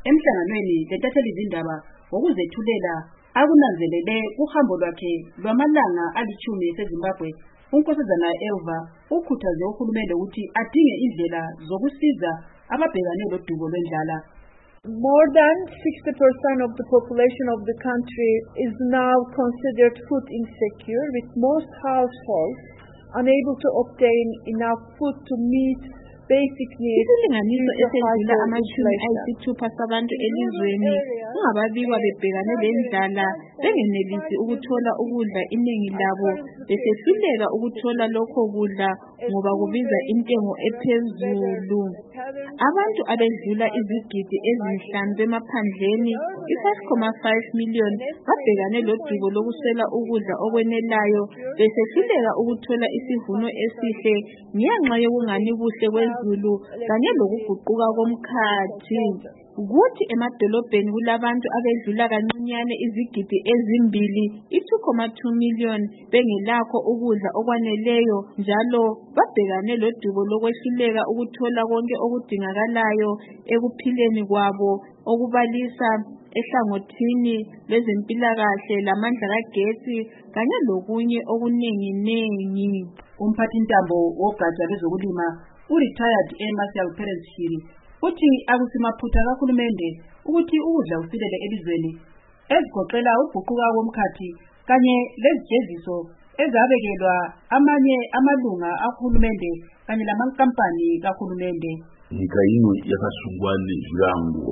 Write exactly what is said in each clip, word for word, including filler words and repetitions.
Emhlanganweni lentatheli izindaba ngokuzethulela akunanzelele uhambo lwakhe lwamalanga alithumi eZimbabwe, uNkosazana Elva ukhuthaze uhulumende ukuthi adinge indlela zokusiza ababhekane lodubo lwendlala. More than sixty percent of the population of the country is now considered food insecure, with most households unable to obtain enough food to meet basic needs. Isilinganiso esedlula amashumi ayisithupha sabantu elizweni ungababikwa bebhekane lendlala bengenelisi ukuthola ukudla, iningi labo besehluleka ukuthola lokho kudla ngoba kubiza intengo ephezulu. Abantu abedlula izigidi ezinhlanu bemaphandleni i-five point five million babhekane lodubo lokuswela ukudla okwenelayo besehluleka ukuthola isivuno esihle ngenxa yokungani buhle kwezulu kanye lokuguquka komkhathi. Kuthi emadolobheni kulabantu abedlula kancinyane izigidi ezimbili i-two point two million bengelakho ukudla okwaneleyo njalo babhekane lodubo lokwehluleka ukuthola konke okudingakalayo ekuphileni kwabo okubalisa ehlangothini lwezempilakahle, lamandla kagetsi kanye lokunye okuningi-ningi. Umphathintambo wogatsha lwezokulima u-retired Marcel Perez-Shiri uthi akusimaphutha kahulumende ukuthi ukudla usilele elizweni, ezigoqela uguquka komkhathi kanye lezijeziso ezabekelwa amanye amalunga kahulumende kanye lamankampani kahulumende. Nyika ino yakasungwa nezvirango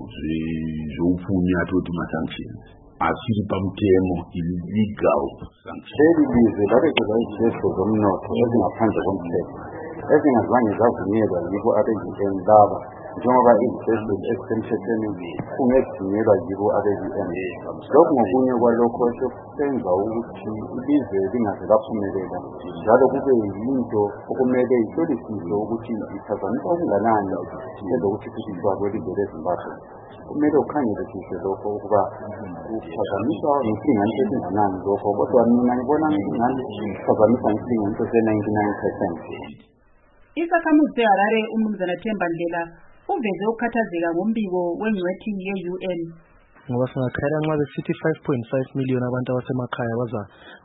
zveupfumi atoti masanctions asiri pamutemo illegal sanctions. Leli labekezaijezo zomnotho ezingaphandle komthetho ezingazange zavunyelwa yibo abe-U N laba njengoba izitezo ezisemthethweni kungezivunyelwa yibo abe-U N. Lokhu ngokunye kwalokho sekwenza ukuthi ilizwe lingaze laphumelela, njalo kube yinto okumele ihlolisiswe ukuthi iphazamisa okunganani ezokuthuthukiswa kwelizwe leZimbabwe. Kumele ukhangelisise lokho ukuba kuphazamiswa ngesilinganiso esinganani lokho, kodwa mina ngibona ngani kuphazamisa ngesilinganiso se-ninety-nine percent. Isakhamuzi seHarare uMnumzana Themba Ndlela uveze ukukhathazeka ngombiko wengcwethi ye-U N. Ngoba singakhayela nxa besithi five point five million abantu abasemakhaya baza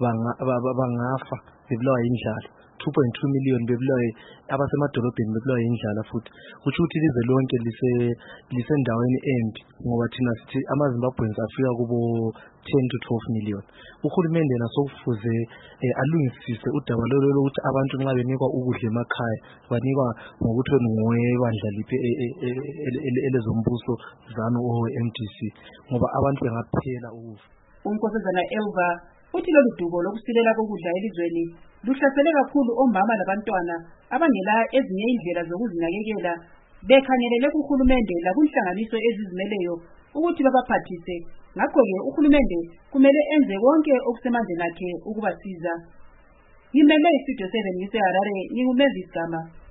bangafa bebulawa yindlala, two point two million bebulawa abasemadolobheni bebulawa yindlala futhi. Kutsho ukuthi ilizwe lonke lisendaweni embi ngoba thina sithi amaZimbabweans afika kubo ten to twelve million. Uhulumende naso kufuze alungisise udaba lolo lokuthi abantu nxa benikwa ukudla emakhaya banikwa ngokuthi ngokwebandla liphi elezombuso zanu o-M D C ngoba abantu bengaphela ukufa. uNkosazana Elva uthi lolu dubo lokusilela kokudla elizweni luhlasele kakhulu omama labantwana abangela ezinye indlela zokuzinakekela, bekhangelele kuhulumende lakunhlanganiso ezizimeleyo ukuthi babaphathise. Ngakho-ke uhulumende kumele enze konke okusemandleni akhe ukubasiza. Ngimele iStudio seven ngiseHarare, nginguMavis Gama.